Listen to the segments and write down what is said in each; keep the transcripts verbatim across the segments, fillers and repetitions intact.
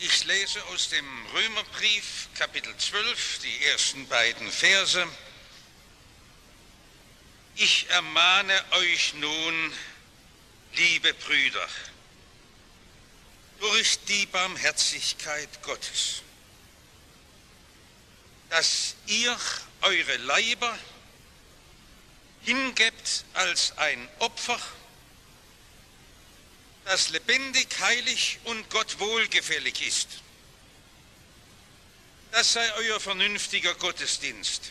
Ich lese aus dem Römerbrief, Kapitel zwölf, die ersten beiden Verse. Ich ermahne euch nun, liebe Brüder, durch die Barmherzigkeit Gottes, dass ihr eure Leiber hingebt als ein Opfer, das lebendig, heilig und Gott wohlgefällig ist. Das sei euer vernünftiger Gottesdienst.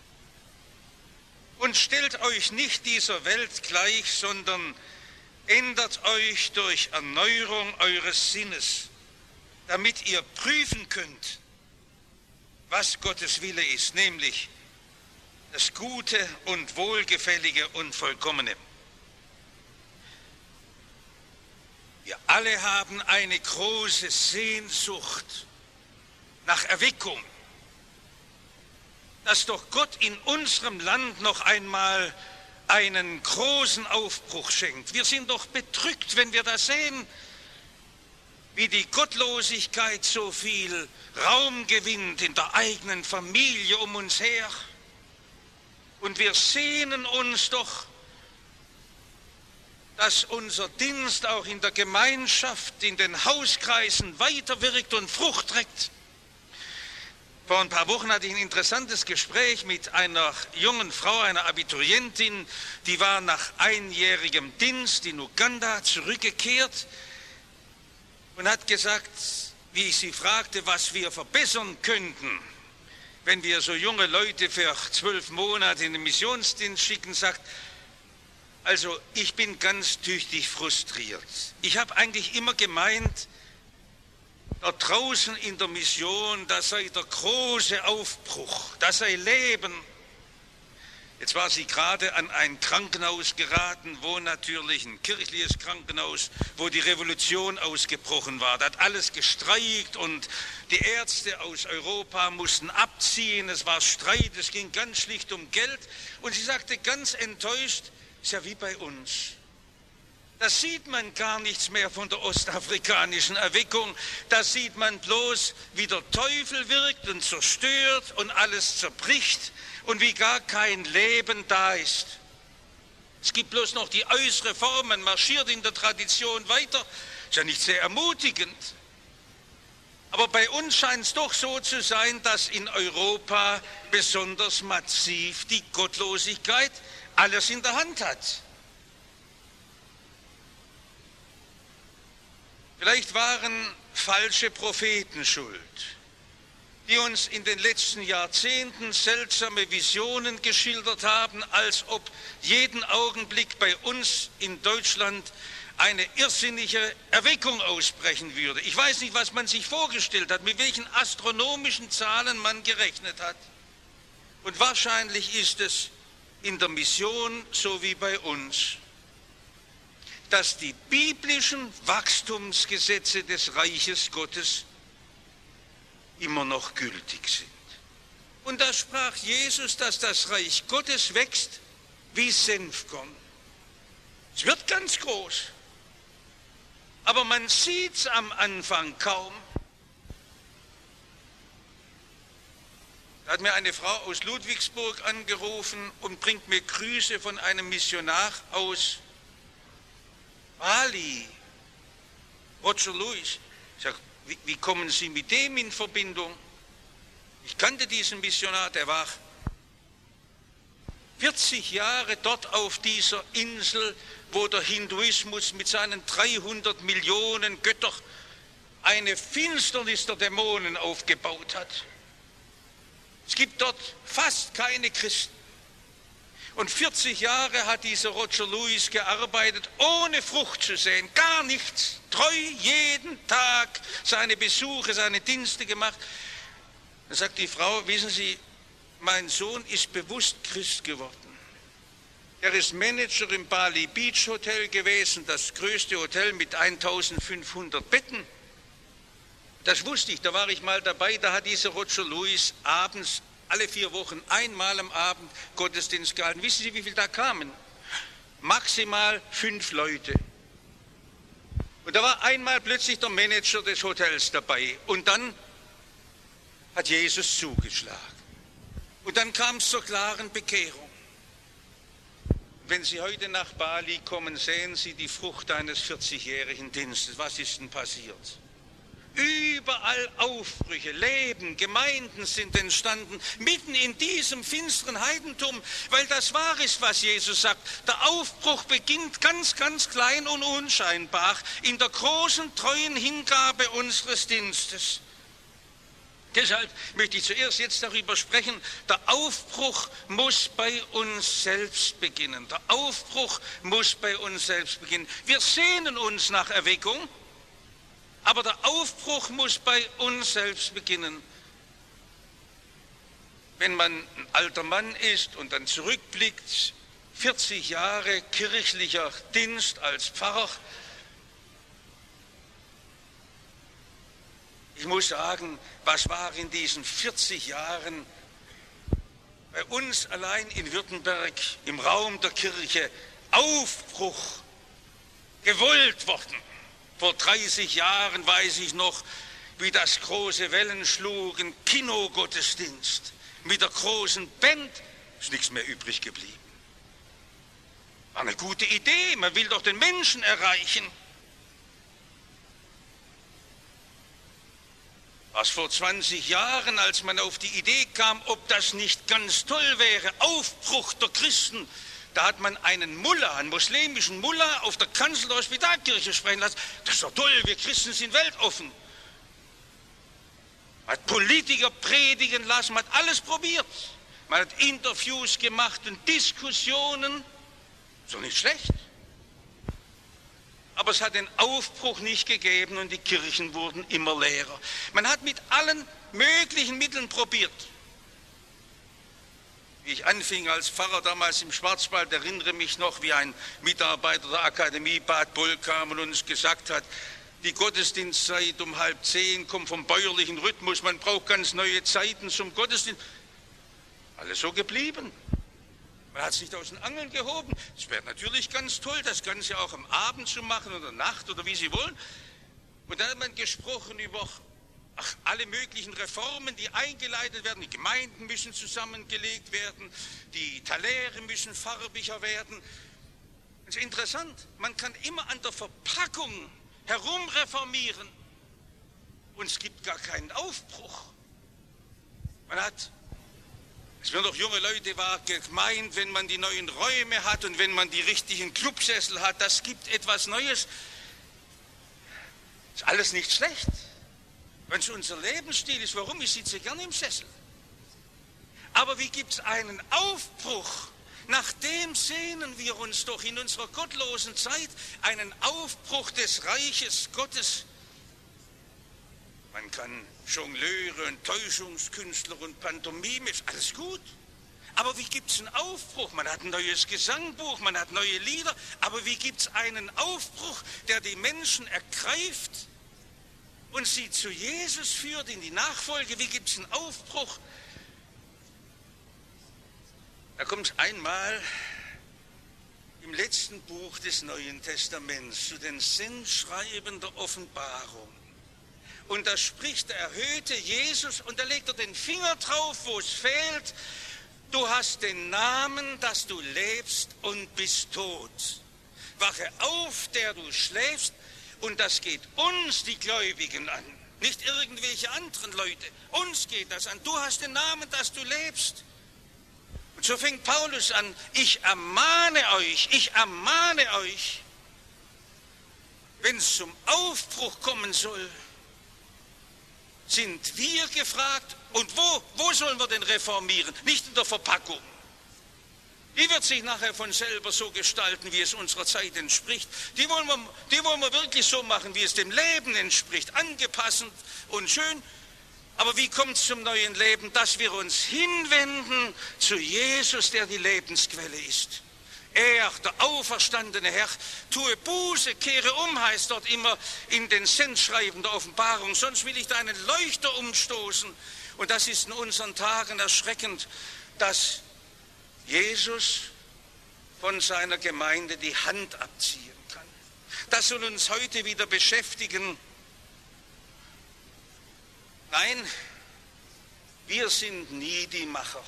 Und stellt euch nicht dieser Welt gleich, sondern ändert euch durch Erneuerung eures Sinnes, damit ihr prüfen könnt, was Gottes Wille ist, nämlich das Gute und Wohlgefällige und Vollkommene. Wir alle haben eine große Sehnsucht nach Erweckung, dass doch Gott in unserem Land noch einmal einen großen Aufbruch schenkt. Wir sind doch bedrückt, wenn wir das sehen, wie die Gottlosigkeit so viel Raum gewinnt in der eigenen Familie um uns her. Und wir sehnen uns doch, dass unser Dienst auch in der Gemeinschaft, in den Hauskreisen weiterwirkt und Frucht trägt. Vor ein paar Wochen hatte ich ein interessantes Gespräch mit einer jungen Frau, einer Abiturientin, die war nach einjährigem Dienst in Uganda zurückgekehrt und hat gesagt, wie ich sie fragte, was wir verbessern könnten, wenn wir so junge Leute für zwölf Monate in den Missionsdienst schicken, sagt, also ich bin ganz tüchtig frustriert. Ich habe eigentlich immer gemeint, da draußen in der Mission, da sei der große Aufbruch, da sei Leben. Jetzt war sie gerade an ein Krankenhaus geraten, wo natürlich ein kirchliches Krankenhaus, wo die Revolution ausgebrochen war. Da hat alles gestreikt und die Ärzte aus Europa mussten abziehen. Es war Streit, es ging ganz schlicht um Geld. Und sie sagte ganz enttäuscht, ist ja wie bei uns. Da sieht man gar nichts mehr von der ostafrikanischen Erweckung. Da sieht man bloß, wie der Teufel wirkt und zerstört und alles zerbricht und wie gar kein Leben da ist. Es gibt bloß noch die äußere Form, man marschiert in der Tradition weiter. Ist ja nicht sehr ermutigend. Aber bei uns scheint es doch so zu sein, dass in Europa besonders massiv die Gottlosigkeit alles in der Hand hat. Vielleicht waren falsche Propheten schuld, die uns in den letzten Jahrzehnten seltsame Visionen geschildert haben, als ob jeden Augenblick bei uns in Deutschland eine irrsinnige Erweckung ausbrechen würde. Ich weiß nicht, was man sich vorgestellt hat, mit welchen astronomischen Zahlen man gerechnet hat. Und wahrscheinlich ist es in der Mission so wie bei uns, dass die biblischen Wachstumsgesetze des Reiches Gottes immer noch gültig sind. Und da sprach Jesus, dass das Reich Gottes wächst wie Senfkorn. Es wird ganz groß, aber man sieht es am Anfang kaum. Da hat mir eine Frau aus Ludwigsburg angerufen und bringt mir Grüße von einem Missionar aus Bali, Roger Lewis. Ich sage, wie, wie kommen Sie mit dem in Verbindung? Ich kannte diesen Missionar, der war vierzig Jahre dort auf dieser Insel, wo der Hinduismus mit seinen dreihundert Millionen Göttern eine Finsternis der Dämonen aufgebaut hat. Es gibt dort fast keine Christen. Und vierzig Jahre hat dieser Roger Lewis gearbeitet, ohne Frucht zu sehen, gar nichts. Treu jeden Tag seine Besuche, seine Dienste gemacht. Dann sagt die Frau, wissen Sie, mein Sohn ist bewusst Christ geworden. Er ist Manager im Bali Beach Hotel gewesen, das größte Hotel mit eintausendfünfhundert Betten. Das wusste ich, da war ich mal dabei, da hat dieser Roger Lewis abends, alle vier Wochen, einmal am Abend Gottesdienst gehalten. Wissen Sie, wie viele da kamen? Maximal fünf Leute. Und da war einmal plötzlich der Manager des Hotels dabei und dann hat Jesus zugeschlagen. Und dann kam es zur klaren Bekehrung. Wenn Sie heute nach Bali kommen, sehen Sie die Frucht eines vierzigjährigen Dienstes. Was ist denn passiert? Überall Aufbrüche, Leben, Gemeinden sind entstanden, mitten in diesem finsteren Heidentum, weil das wahr ist, was Jesus sagt. Der Aufbruch beginnt ganz, ganz klein und unscheinbar in der großen, treuen Hingabe unseres Dienstes. Deshalb möchte ich zuerst jetzt darüber sprechen, der Aufbruch muss bei uns selbst beginnen. Der Aufbruch muss bei uns selbst beginnen. Wir sehnen uns nach Erweckung, aber der Aufbruch muss bei uns selbst beginnen. Wenn man ein alter Mann ist und dann zurückblickt, vierzig Jahre kirchlicher Dienst als Pfarrer, ich muss sagen, was war in diesen vierzig Jahren bei uns allein in Württemberg im Raum der Kirche Aufbruch gewollt worden. Vor dreißig Jahren weiß ich noch, wie das große Wellen schlug, ein Kinogottesdienst mit der großen Band, ist nichts mehr übrig geblieben. War eine gute Idee, man will doch den Menschen erreichen. Was vor zwanzig Jahren, als man auf die Idee kam, ob das nicht ganz toll wäre, Aufbruch der Christen, da hat man einen Mullah, einen muslimischen Mullah auf der Kanzel der Hospitalkirche sprechen lassen. Das ist doch toll, wir Christen sind weltoffen. Man hat Politiker predigen lassen, man hat alles probiert. Man hat Interviews gemacht und Diskussionen. Ist doch nicht schlecht. Aber es hat den Aufbruch nicht gegeben und die Kirchen wurden immer leerer. Man hat mit allen möglichen Mitteln probiert. Wie ich anfing als Pfarrer damals im Schwarzwald, erinnere mich noch, wie ein Mitarbeiter der Akademie Bad Boll kam und uns gesagt hat, die Gottesdienstzeit um halb zehn kommt vom bäuerlichen Rhythmus, man braucht ganz neue Zeiten zum Gottesdienst. Alles so geblieben. Man hat es nicht aus den Angeln gehoben. Es wäre natürlich ganz toll, das Ganze auch am Abend zu machen oder Nacht oder wie Sie wollen. Und dann hat man gesprochen über ach, alle möglichen Reformen, die eingeleitet werden. Die Gemeinden müssen zusammengelegt werden, die Taläre müssen farbiger werden. Das ist interessant, man kann immer an der Verpackung herumreformieren und es gibt gar keinen Aufbruch. Man hat, es werden doch junge Leute war gemeint, wenn man die neuen Räume hat und wenn man die richtigen Clubsessel hat, das gibt etwas Neues. Ist alles nicht schlecht. Wenn es unser Lebensstil ist, warum? Ich sitze gerne im Sessel. Aber wie gibt es einen Aufbruch? Nach dem sehnen wir uns doch in unserer gottlosen Zeit, einen Aufbruch des Reiches Gottes. Man kann Jongleure und Täuschungskünstler und Pantomime, ist alles gut. Aber wie gibt es einen Aufbruch? Man hat ein neues Gesangbuch, man hat neue Lieder, aber wie gibt es einen Aufbruch, der die Menschen ergreift und sie zu Jesus führt in die Nachfolge? Wie gibt es einen Aufbruch? Da kommt es einmal im letzten Buch des Neuen Testaments zu den Sendschreiben der Offenbarung. Und da spricht der erhöhte Jesus und da legt er den Finger drauf, wo es fehlt. Du hast den Namen, dass du lebst und bist tot. Wache auf, der du schläfst, und das geht uns, die Gläubigen, an. Nicht irgendwelche anderen Leute. Uns geht das an. Du hast den Namen, dass du lebst. Und so fängt Paulus an, ich ermahne euch, ich ermahne euch, wenn es zum Aufbruch kommen soll, sind wir gefragt, und wo, wo sollen wir denn reformieren? Nicht in der Verpackung. Die wird sich nachher von selber so gestalten, wie es unserer Zeit entspricht. Die wollen wir, die wollen wir wirklich so machen, wie es dem Leben entspricht, angepasst und schön. Aber wie kommt es zum neuen Leben? Dass wir uns hinwenden zu Jesus, der die Lebensquelle ist. Er, der auferstandene Herr, tue Buße, kehre um, heißt dort immer in den Sendschreiben der Offenbarung. Sonst will ich deinen Leuchter umstoßen. Und das ist in unseren Tagen erschreckend, dass Jesus von seiner Gemeinde die Hand abziehen kann. Das soll uns heute wieder beschäftigen. Nein, wir sind nie die Macher.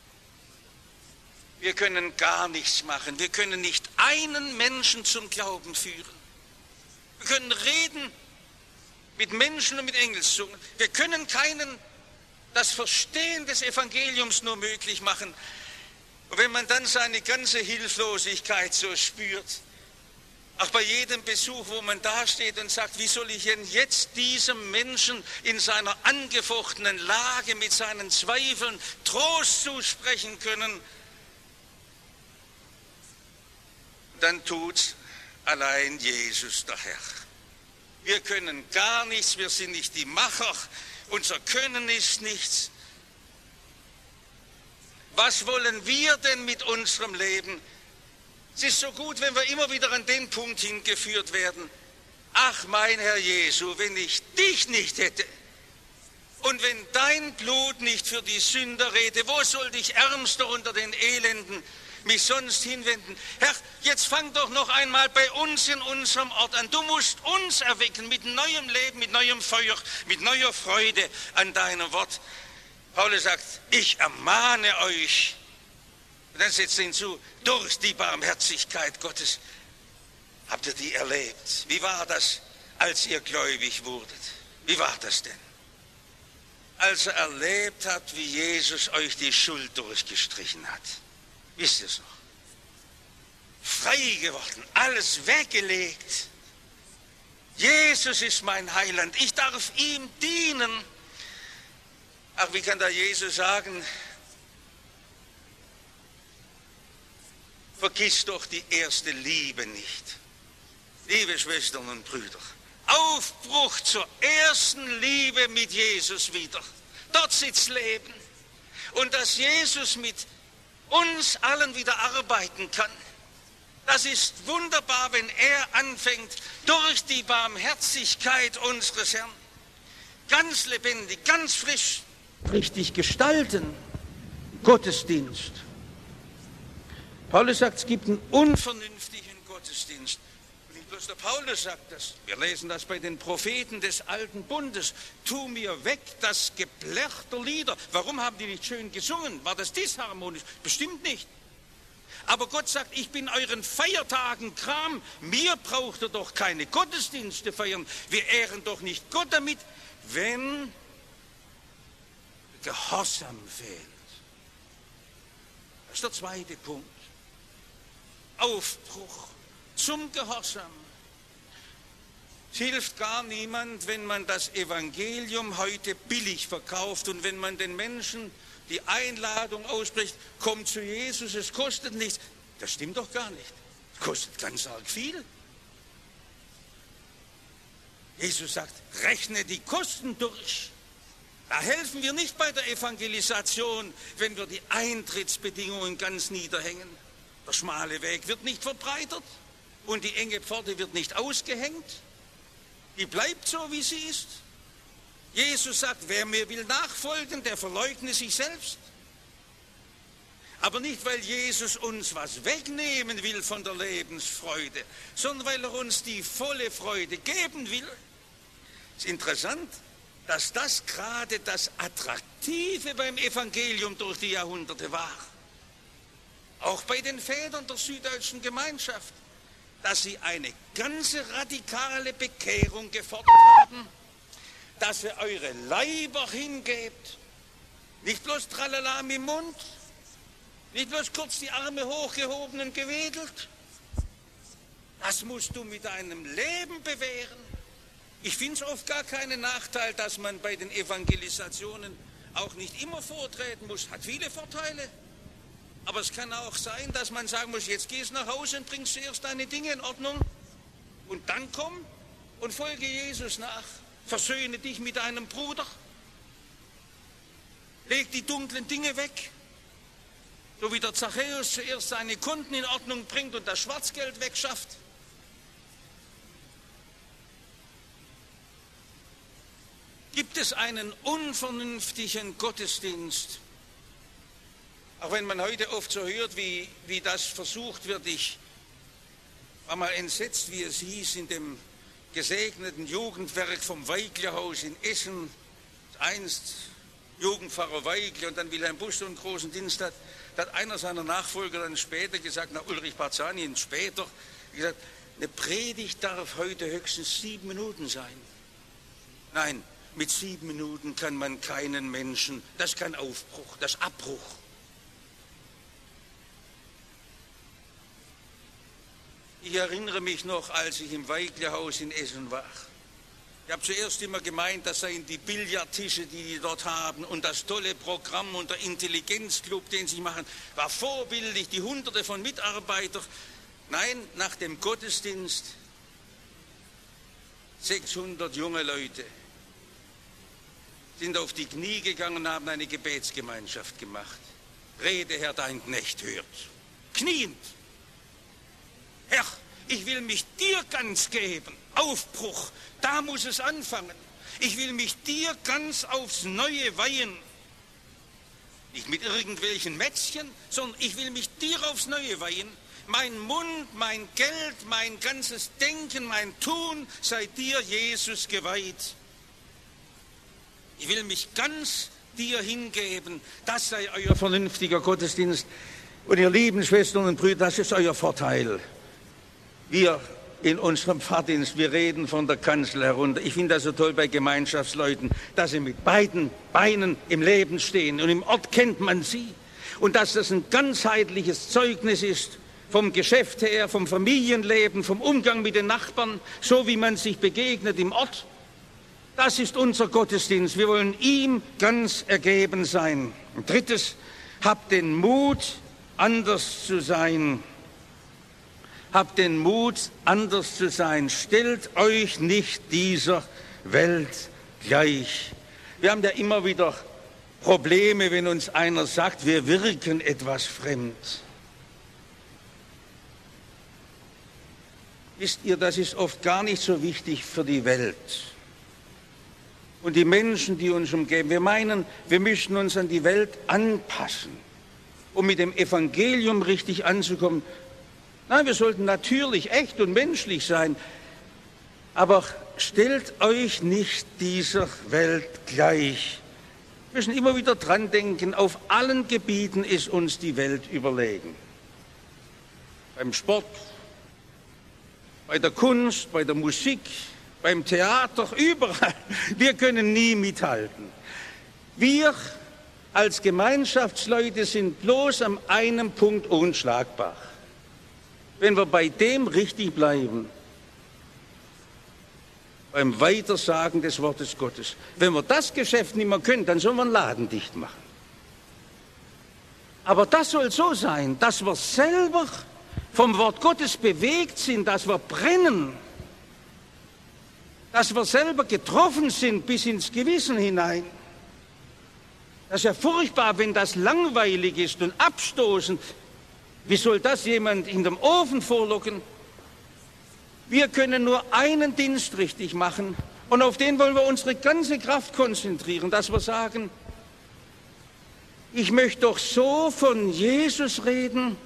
Wir können gar nichts machen. Wir können nicht einen Menschen zum Glauben führen. Wir können reden mit Menschen und mit Engelszungen. Wir können keinen das Verstehen des Evangeliums nur möglich machen. Und wenn man dann seine ganze Hilflosigkeit so spürt, auch bei jedem Besuch, wo man dasteht und sagt, wie soll ich denn jetzt diesem Menschen in seiner angefochtenen Lage mit seinen Zweifeln Trost zusprechen können, dann tut's allein Jesus der Herr. Wir können gar nichts, wir sind nicht die Macher, unser Können ist nichts. Was wollen wir denn mit unserem Leben? Es ist so gut, wenn wir immer wieder an den Punkt hingeführt werden. Ach, mein Herr Jesu, wenn ich dich nicht hätte und wenn dein Blut nicht für die Sünder rede, wo sollte ich Ärmster unter den Elenden mich sonst hinwenden? Herr, jetzt fang doch noch einmal bei uns in unserem Ort an. Du musst uns erwecken mit neuem Leben, mit neuem Feuer, mit neuer Freude an deinem Wort. Paulus sagt, ich ermahne euch. Und dann setzt er hinzu, durch die Barmherzigkeit Gottes habt ihr die erlebt. Wie war das, als ihr gläubig wurdet? Wie war das denn? Als er erlebt hat, wie Jesus euch die Schuld durchgestrichen hat. Wisst ihr es noch? Frei geworden, alles weggelegt. Jesus ist mein Heiland, ich darf ihm dienen. Ach, wie kann da Jesus sagen, vergiss doch die erste Liebe nicht. Liebe Schwestern und Brüder, Aufbruch zur ersten Liebe mit Jesus wieder. Dort sitzt Leben. Und dass Jesus mit uns allen wieder arbeiten kann, das ist wunderbar, wenn er anfängt, durch die Barmherzigkeit unseres Herrn, ganz lebendig, ganz frisch, richtig gestalten, Gottesdienst. Paulus sagt, es gibt einen unvernünftigen Gottesdienst. Und nicht bloß der Paulus sagt das. Wir lesen das bei den Propheten des Alten Bundes. Tu mir weg das Geplärr der Lieder. Warum haben die nicht schön gesungen? War das disharmonisch? Bestimmt nicht. Aber Gott sagt, ich bin euren Feiertagen Kram. Mir braucht ihr doch keine Gottesdienste feiern. Wir ehren doch nicht Gott damit, wenn Gehorsam fehlt. Das ist der zweite Punkt. Aufbruch zum Gehorsam. Es hilft gar niemand, wenn man das Evangelium heute billig verkauft und wenn man den Menschen die Einladung ausspricht, komm zu Jesus, es kostet nichts. Das stimmt doch gar nicht. Es kostet ganz arg viel. Jesus sagt, rechne die Kosten durch. Da helfen wir nicht bei der Evangelisation, wenn wir die Eintrittsbedingungen ganz niederhängen. Der schmale Weg wird nicht verbreitert und die enge Pforte wird nicht ausgehängt. Die bleibt so, wie sie ist. Jesus sagt, wer mir will nachfolgen, der verleugne sich selbst. Aber nicht, weil Jesus uns was wegnehmen will von der Lebensfreude, sondern weil er uns die volle Freude geben will. Es ist interessant, dass das gerade das Attraktive beim Evangelium durch die Jahrhunderte war. Auch bei den Vätern der süddeutschen Gemeinschaft, dass sie eine ganze radikale Bekehrung gefordert haben, dass ihr eure Leiber hingebt, nicht bloß tralala im Mund, nicht bloß kurz die Arme hochgehoben und gewedelt. Das musst du mit deinem Leben bewähren. Ich finde es oft gar keinen Nachteil, dass man bei den Evangelisationen auch nicht immer vortreten muss. Hat viele Vorteile. Aber es kann auch sein, dass man sagen muss, jetzt gehst du nach Hause und bringst zuerst deine Dinge in Ordnung und dann komm und folge Jesus nach. Versöhne dich mit deinem Bruder. Leg die dunklen Dinge weg. So wie der Zachäus zuerst seine Kunden in Ordnung bringt und das Schwarzgeld wegschafft. Gibt es einen unvernünftigen Gottesdienst? Auch wenn man heute oft so hört, wie, wie das versucht wird, ich war mal entsetzt, wie es hieß, in dem gesegneten Jugendwerk vom Weiglerhaus in Essen, einst Jugendpfarrer Weigler und dann Wilhelm Busch so einen großen Dienst hat, da hat einer seiner Nachfolger dann später gesagt, nach Ulrich Barzani später, gesagt, eine Predigt darf heute höchstens sieben Minuten sein. Nein, mit sieben Minuten kann man keinen Menschen, das ist kein Aufbruch, das ist Abbruch. Ich erinnere mich noch, als ich im Weiglerhaus in Essen war. Ich habe zuerst immer gemeint, das seien die Billardtische, die die dort haben und das tolle Programm und der Intelligenzclub, den sie machen, war vorbildlich, die Hunderte von Mitarbeitern. Nein, nach dem Gottesdienst sechshundert junge Leute sind auf die Knie gegangen und haben eine Gebetsgemeinschaft gemacht. Rede, Herr, dein Knecht hört. Kniend. Herr, ich will mich dir ganz geben. Aufbruch, da muss es anfangen. Ich will mich dir ganz aufs Neue weihen. Nicht mit irgendwelchen Mätzchen, sondern ich will mich dir aufs Neue weihen. Mein Mund, mein Geld, mein ganzes Denken, mein Tun sei dir, Jesus, geweiht. Ich will mich ganz dir hingeben. Das sei euer vernünftiger Gottesdienst. Und ihr lieben Schwestern und Brüder, das ist euer Vorteil. Wir in unserem Pfarrdienst, wir reden von der Kanzel herunter. Ich finde das so toll bei Gemeinschaftsleuten, dass sie mit beiden Beinen im Leben stehen. Und im Ort kennt man sie. Und dass das ein ganzheitliches Zeugnis ist, vom Geschäft her, vom Familienleben, vom Umgang mit den Nachbarn, so wie man sich begegnet im Ort. Das ist unser Gottesdienst. Wir wollen ihm ganz ergeben sein. Und drittes, habt den Mut, anders zu sein. Habt den Mut, anders zu sein. Stellt euch nicht dieser Welt gleich. Wir haben ja immer wieder Probleme, wenn uns einer sagt, wir wirken etwas fremd. Wisst ihr, das ist oft gar nicht so wichtig für die Welt und die Menschen, die uns umgeben. Wir meinen, wir müssen uns an die Welt anpassen, um mit dem Evangelium richtig anzukommen. Nein, wir sollten natürlich echt und menschlich sein, aber stellt euch nicht dieser Welt gleich. Wir müssen immer wieder dran denken, auf allen Gebieten ist uns die Welt überlegen. Beim Sport, bei der Kunst, bei der Musik, beim Theater, überall. Wir können nie mithalten. Wir als Gemeinschaftsleute sind bloß an einem Punkt unschlagbar. Wenn wir bei dem richtig bleiben, beim Weitersagen des Wortes Gottes. Wenn wir das Geschäft nicht mehr können, dann sollen wir einen Laden dicht machen. Aber das soll so sein, dass wir selber vom Wort Gottes bewegt sind, dass wir brennen, dass wir selber getroffen sind bis ins Gewissen hinein. Das ist ja furchtbar, wenn das langweilig ist und abstoßend. Wie soll das jemand in dem Ofen vorlocken? Wir können nur einen Dienst richtig machen und auf den wollen wir unsere ganze Kraft konzentrieren, dass wir sagen, ich möchte doch so von Jesus reden,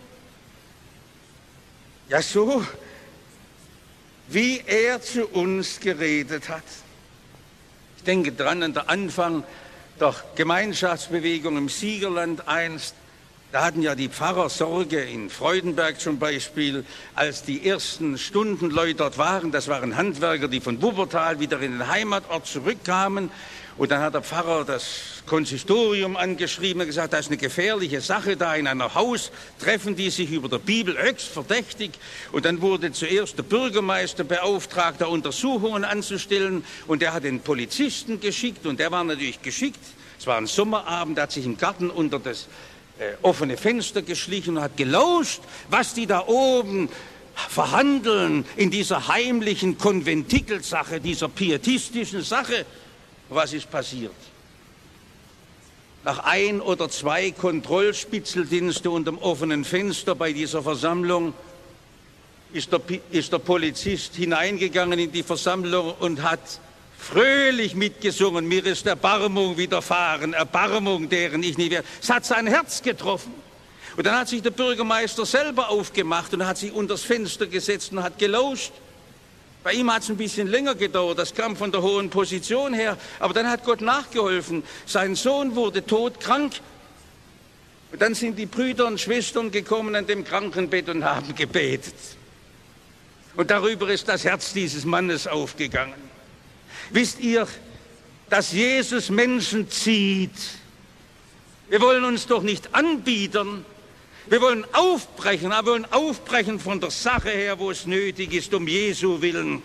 ja so, wie er zu uns geredet hat. Ich denke dran an den Anfang der Gemeinschaftsbewegung im Siegerland einst. Da hatten ja die Pfarrer Sorge in Freudenberg zum Beispiel, als die ersten Stundenleute dort waren. Das waren Handwerker, die von Wuppertal wieder in den Heimatort zurückkamen. Und dann hat der Pfarrer das Konsistorium angeschrieben und gesagt, das ist eine gefährliche Sache da in einem Haus, treffen die sich über der Bibel höchst verdächtig. Und dann wurde zuerst der Bürgermeister beauftragt, da Untersuchungen anzustellen. Und der hat den Polizisten geschickt und der war natürlich geschickt. Es war ein Sommerabend, der hat sich im Garten unter das äh, offene Fenster geschlichen und hat gelauscht, was die da oben verhandeln in dieser heimlichen Konventikelsache, dieser pietistischen Sache. Was ist passiert? Nach ein oder zwei Kontrollspitzeldienste unterm offenen Fenster bei dieser Versammlung ist der, ist der Polizist hineingegangen in die Versammlung und hat fröhlich mitgesungen, mir ist Erbarmung widerfahren, Erbarmung, deren ich nie werde. Es hat sein Herz getroffen. Und dann hat sich der Bürgermeister selber aufgemacht und hat sich unters Fenster gesetzt und hat gelauscht. Bei ihm hat es ein bisschen länger gedauert, das kam von der hohen Position her, aber dann hat Gott nachgeholfen. Sein Sohn wurde todkrank und dann sind die Brüder und Schwestern gekommen an dem Krankenbett und haben gebetet. Und darüber ist das Herz dieses Mannes aufgegangen. Wisst ihr, dass Jesus Menschen zieht? Wir wollen uns doch nicht anbiedern. Wir wollen aufbrechen, aber wir wollen aufbrechen von der Sache her, wo es nötig ist, um Jesu willen.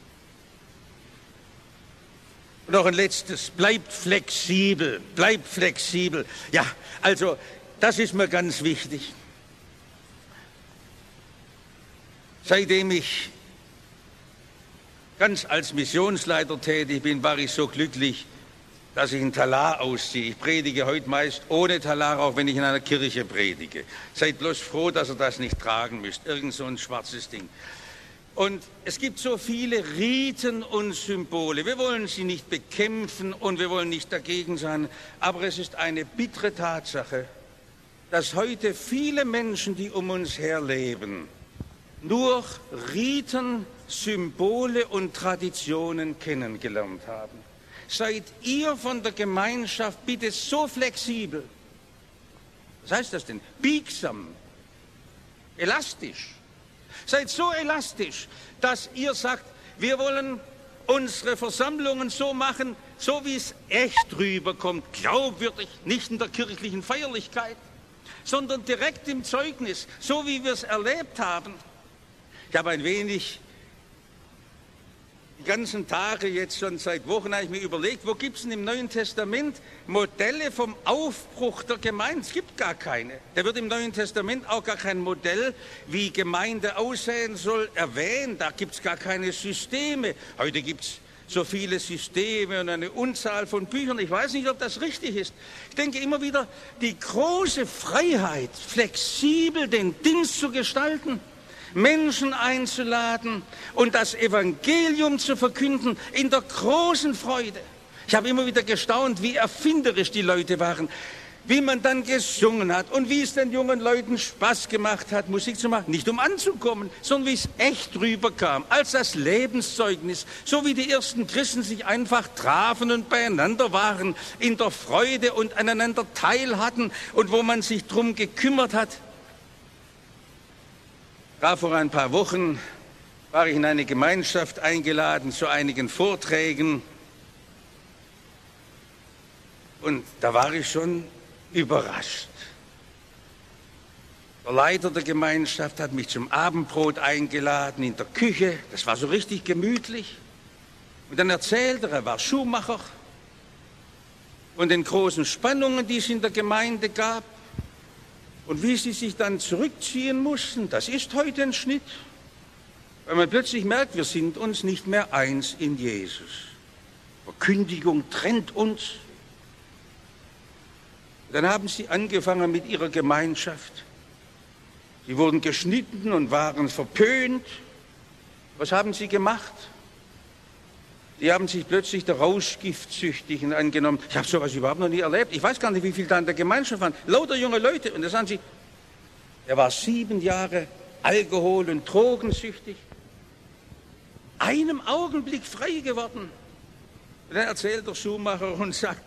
Und noch ein letztes, bleibt flexibel, bleibt flexibel. Ja, also, das ist mir ganz wichtig. Seitdem ich ganz als Missionsleiter tätig bin, war ich so glücklich, dass ich einen Talar ausziehe. Ich predige heute meist ohne Talar, auch wenn ich in einer Kirche predige. Seid bloß froh, dass ihr das nicht tragen müsst. Irgend so ein schwarzes Ding. Und es gibt so viele Riten und Symbole. Wir wollen sie nicht bekämpfen und wir wollen nicht dagegen sein. Aber es ist eine bittere Tatsache, dass heute viele Menschen, die um uns her leben, nur Riten, Symbole und Traditionen kennengelernt haben. Seid ihr von der Gemeinschaft bitte so flexibel, was heißt das denn? Biegsam, elastisch. Seid so elastisch, dass ihr sagt, wir wollen unsere Versammlungen so machen, so wie es echt rüberkommt, glaubwürdig, nicht in der kirchlichen Feierlichkeit, sondern direkt im Zeugnis, so wie wir es erlebt haben. Ich habe ein wenig die ganzen Tage, jetzt schon seit Wochen, habe ich mir überlegt, wo gibt es denn im Neuen Testament Modelle vom Aufbruch der Gemeinde? Es gibt gar keine. Da wird im Neuen Testament auch gar kein Modell, wie Gemeinde aussehen soll, erwähnt. Da gibt es gar keine Systeme. Heute gibt es so viele Systeme und eine Unzahl von Büchern. Ich weiß nicht, ob das richtig ist. Ich denke immer wieder, die große Freiheit, flexibel den Dienst zu gestalten, Menschen einzuladen und das Evangelium zu verkünden in der großen Freude. Ich habe immer wieder gestaunt, wie erfinderisch die Leute waren, wie man dann gesungen hat und wie es den jungen Leuten Spaß gemacht hat, Musik zu machen. Nicht um anzukommen, sondern wie es echt rüberkam, als das Lebenszeugnis, so wie die ersten Christen sich einfach trafen und beieinander waren, in der Freude und aneinander teil hatten und wo man sich drum gekümmert hat. Da vor ein paar Wochen war ich in eine Gemeinschaft eingeladen zu einigen Vorträgen und da war ich schon überrascht. Der Leiter der Gemeinschaft hat mich zum Abendbrot eingeladen in der Küche, das war so richtig gemütlich. Und dann erzählte er, er war Schuhmacher, von den großen Spannungen, die es in der Gemeinde gab. Und wie sie sich dann zurückziehen mussten, das ist heute ein Schnitt, weil man plötzlich merkt, wir sind uns nicht mehr eins in Jesus. Verkündigung trennt uns. Dann haben sie angefangen mit ihrer Gemeinschaft. Sie wurden geschnitten und waren verpönt. Was haben sie gemacht? Die haben sich plötzlich der Rauschgiftsüchtigen angenommen. Ich habe sowas überhaupt noch nie erlebt. Ich weiß gar nicht, wie viele da in der Gemeinschaft waren. Lauter junge Leute. Und da sagen sie, er war sieben Jahre Alkohol- und drogensüchtig. Einem Augenblick frei geworden. Und dann erzählt der Schuhmacher und sagt,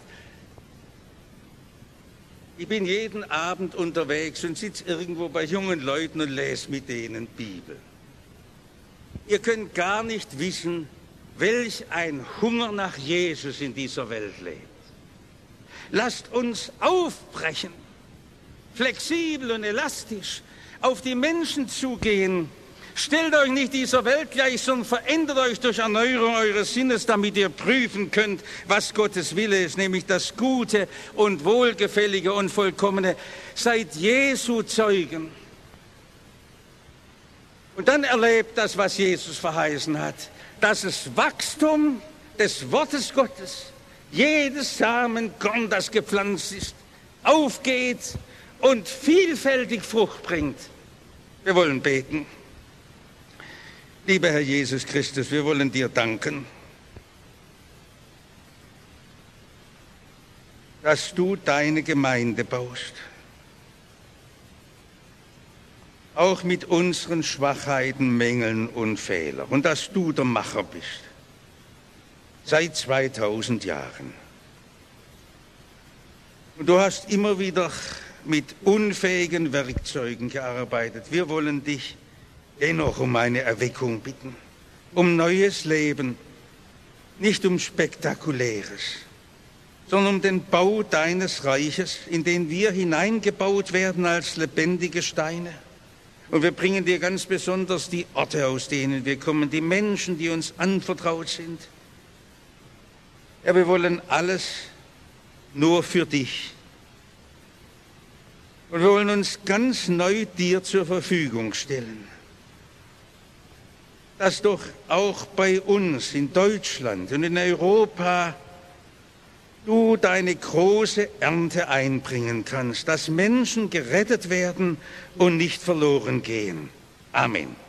ich bin jeden Abend unterwegs und sitze irgendwo bei jungen Leuten und lese mit denen Bibel. Ihr könnt gar nicht wissen, welch ein Hunger nach Jesus in dieser Welt lebt. Lasst uns aufbrechen, flexibel und elastisch auf die Menschen zugehen. Stellt euch nicht dieser Welt gleich, sondern verändert euch durch Erneuerung eures Sinnes, damit ihr prüfen könnt, was Gottes Wille ist, nämlich das Gute und Wohlgefällige und Vollkommene. Seid Jesu Zeugen. Und dann erlebt das, was Jesus verheißen hat, dass das Wachstum des Wortes Gottes, jedes Samenkorn, das gepflanzt ist, aufgeht und vielfältig Frucht bringt. Wir wollen beten. Lieber Herr Jesus Christus, wir wollen dir danken, dass du deine Gemeinde baust. auch mit unseren Schwachheiten, Mängeln und Fehlern. Und dass du der Macher bist. Seit zweitausend Jahren. Und du hast immer wieder mit unfähigen Werkzeugen gearbeitet. Wir wollen dich dennoch um eine Erweckung bitten. Um neues Leben. Nicht um Spektakuläres, sondern um den Bau deines Reiches, in den wir hineingebaut werden als lebendige Steine. Und wir bringen dir ganz besonders die Orte, aus denen wir kommen, die Menschen, die uns anvertraut sind. Ja, wir wollen alles nur für dich. Und wir wollen uns ganz neu dir zur Verfügung stellen. Dass doch auch bei uns in Deutschland und in Europa du deine große Ernte einbringen kannst, dass Menschen gerettet werden und nicht verloren gehen. Amen.